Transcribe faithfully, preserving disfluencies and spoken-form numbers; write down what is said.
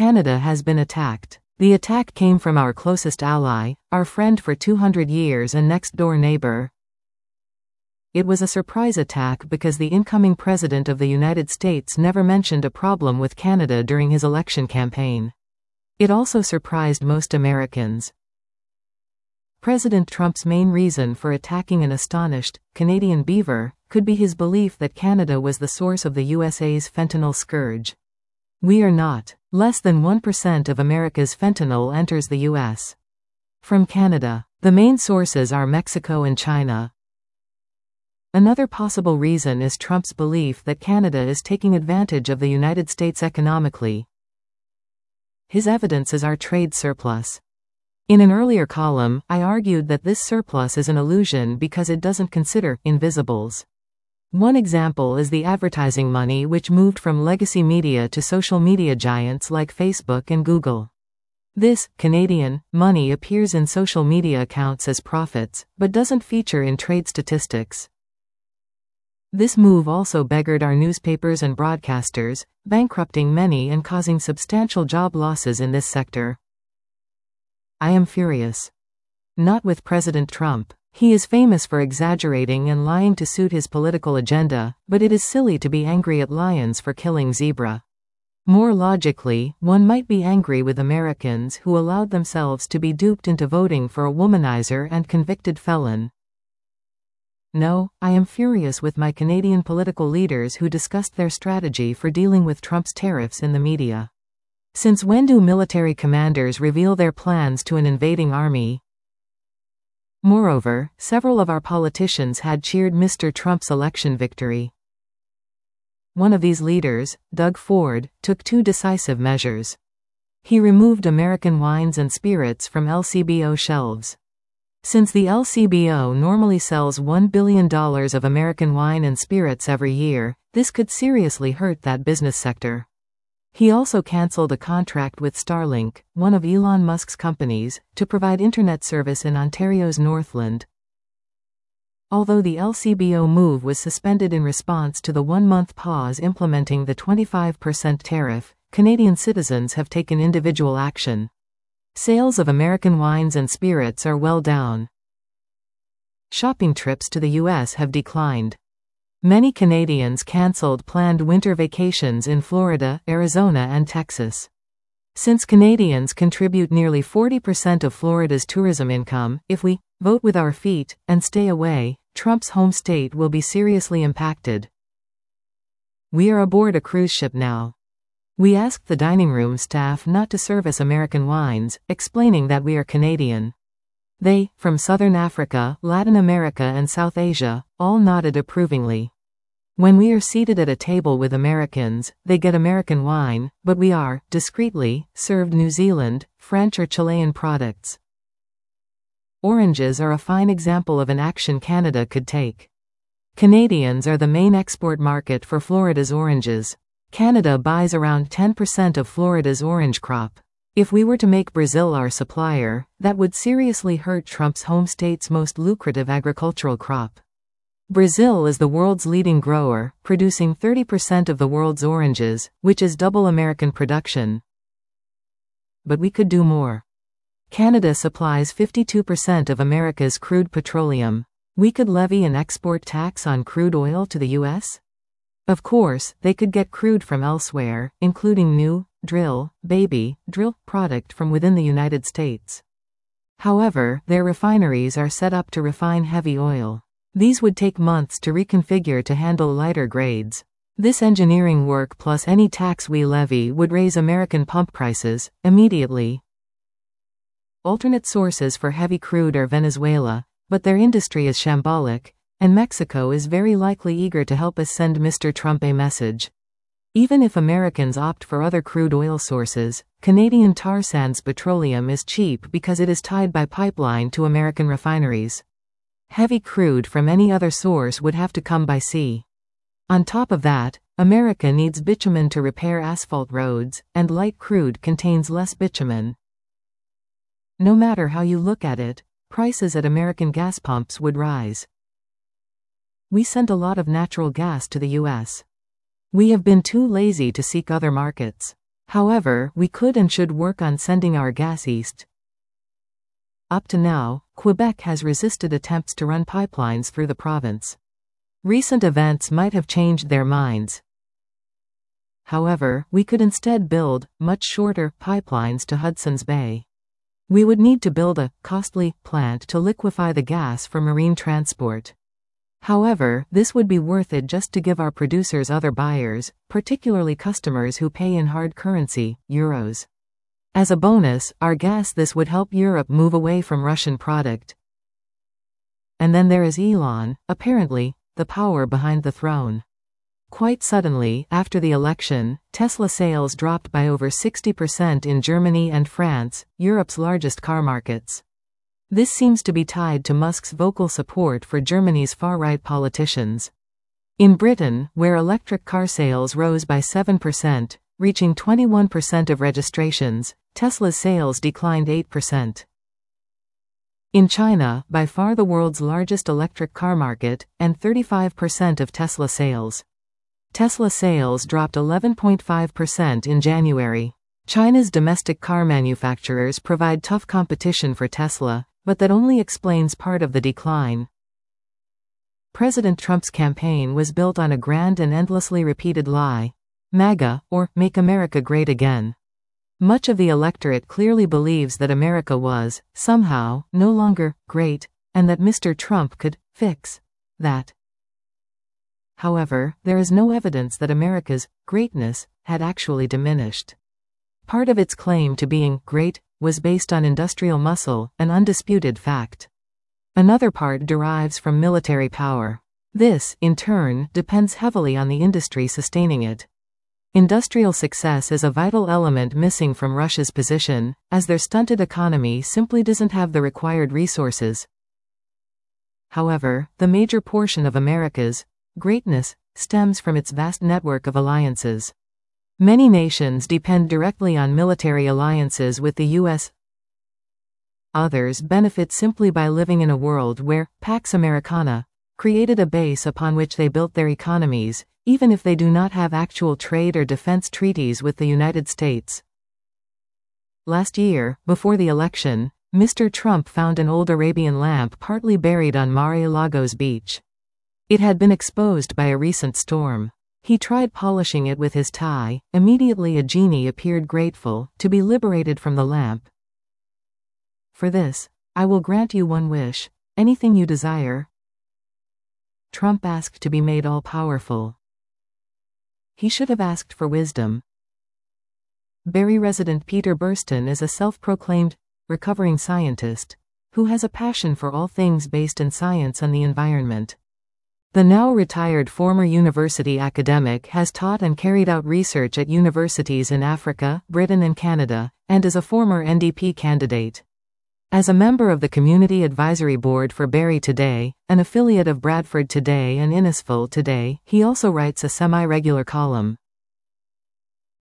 Canada has been attacked. The attack came from our closest ally, our friend for two hundred years and next-door neighbor. It was a surprise attack because the incoming President of the United States never mentioned a problem with Canada during his election campaign. It also surprised most Americans. President Trump's main reason for attacking an astonished Canadian beaver could be his belief that Canada was the source of the U S A's fentanyl scourge. We are not. Less than one percent of America's fentanyl enters the U S from Canada. The main sources are Mexico and China. Another possible reason is Trump's belief that Canada is taking advantage of the United States economically. His evidence is our trade surplus. In an earlier column, I argued that this surplus is an illusion because it doesn't consider invisibles. One example is the advertising money which moved from legacy media to social media giants like Facebook and Google. This Canadian money appears in social media accounts as profits, but doesn't feature in trade statistics. This move also beggared our newspapers and broadcasters, bankrupting many and causing substantial job losses in this sector. I am furious. Not with President Trump. He is famous for exaggerating and lying to suit his political agenda, but it is silly to be angry at lions for killing zebra. More logically, one might be angry with Americans who allowed themselves to be duped into voting for a womanizer and convicted felon. No, I am furious with my Canadian political leaders who discussed their strategy for dealing with Trump's tariffs in the media. Since when do military commanders reveal their plans to an invading army? Moreover, several of our politicians had cheered Mister Trump's election victory. One of these leaders, Doug Ford, took two decisive measures. He removed American wines and spirits from L C B O shelves. Since the L C B O normally sells one billion dollars of American wine and spirits every year, this could seriously hurt that business sector. He also cancelled a contract with Starlink, one of Elon Musk's companies, to provide internet service in Ontario's Northland. Although the L C B O move was suspended in response to the one-month pause implementing the twenty-five percent tariff, Canadian citizens have taken individual action. Sales of American wines and spirits are well down. Shopping trips to the U S have declined. Many Canadians cancelled planned winter vacations in Florida, Arizona and Texas. Since Canadians contribute nearly forty percent of Florida's tourism income, if we vote with our feet and stay away, Trump's home state will be seriously impacted. We are aboard a cruise ship now. We asked the dining room staff not to serve us American wines, explaining that we are Canadian. They, from Southern Africa, Latin America and South Asia, all nodded approvingly. When we are seated at a table with Americans, they get American wine, but we are, discreetly, served New Zealand, French or Chilean products. Oranges are a fine example of an action Canada could take. Canadians are the main export market for Florida's oranges. Canada buys around ten percent of Florida's orange crop. If we were to make Brazil our supplier, that would seriously hurt Trump's home state's most lucrative agricultural crop. Brazil is the world's leading grower, producing thirty percent of the world's oranges, which is double American production. But we could do more. Canada supplies fifty-two percent of America's crude petroleum. We could levy an export tax on crude oil to the U S? Of course, they could get crude from elsewhere, including new, drill, baby, drill, product from within the United States. However, their refineries are set up to refine heavy oil. These would take months to reconfigure to handle lighter grades. This engineering work plus any tax we levy would raise American pump prices, immediately. Alternate sources for heavy crude are Venezuela, but their industry is shambolic, and Mexico is very likely eager to help us send Mister Trump a message. Even if Americans opt for other crude oil sources, Canadian tar sands petroleum is cheap because it is tied by pipeline to American refineries. Heavy crude from any other source would have to come by sea. On top of that, America needs bitumen to repair asphalt roads, and light crude contains less bitumen. No matter how you look at it, prices at American gas pumps would rise. We send a lot of natural gas to the U S. We have been too lazy to seek other markets. However, we could and should work on sending our gas east. Up to now, Quebec has resisted attempts to run pipelines through the province. Recent events might have changed their minds. However, we could instead build much shorter pipelines to Hudson's Bay. We would need to build a costly plant to liquefy the gas for marine transport. However, this would be worth it just to give our producers other buyers, particularly customers who pay in hard currency, euros. As a bonus, our gas this would help Europe move away from Russian product. And then there is Elon, apparently, the power behind the throne. Quite suddenly, after the election, Tesla sales dropped by over sixty percent in Germany and France, Europe's largest car markets. This seems to be tied to Musk's vocal support for Germany's far-right politicians. In Britain, where electric car sales rose by seven percent, reaching twenty-one percent of registrations, Tesla's sales declined eight percent. In China, by far the world's largest electric car market, and thirty-five percent of Tesla sales, Tesla sales dropped eleven point five percent in January. China's domestic car manufacturers provide tough competition for Tesla, but that only explains part of the decline. President Trump's campaign was built on a grand and endlessly repeated lie: MAGA, or Make America Great Again. Much of the electorate clearly believes that America was, somehow, no longer great, and that Mister Trump could fix that. However, there is no evidence that America's greatness had actually diminished. Part of its claim to being great was based on industrial muscle, an undisputed fact. Another part derives from military power. This, in turn, depends heavily on the industry sustaining it. Industrial success is a vital element missing from Russia's position, as their stunted economy simply doesn't have the required resources. However, the major portion of America's greatness stems from its vast network of alliances. Many nations depend directly on military alliances with the U S Others benefit simply by living in a world where Pax Americana created a base upon which they built their economies, even if they do not have actual trade or defense treaties with the United States. Last year, before the election, Mister Trump found an old Arabian lamp partly buried on Mar-a-Lago's beach. It had been exposed by a recent storm. He tried polishing it with his tie. Immediately a genie appeared, grateful to be liberated from the lamp. "For this, I will grant you one wish, anything you desire." Trump asked to be made all-powerful. He should have asked for wisdom. Barrie resident Peter Burston is a self-proclaimed recovering scientist who has a passion for all things based in science and the environment. The now retired former university academic has taught and carried out research at universities in Africa, Britain and Canada, and is a former N D P candidate. As a member of the Community Advisory Board for Barrie Today, an affiliate of Bradford Today and Innisfil Today, he also writes a semi-regular column,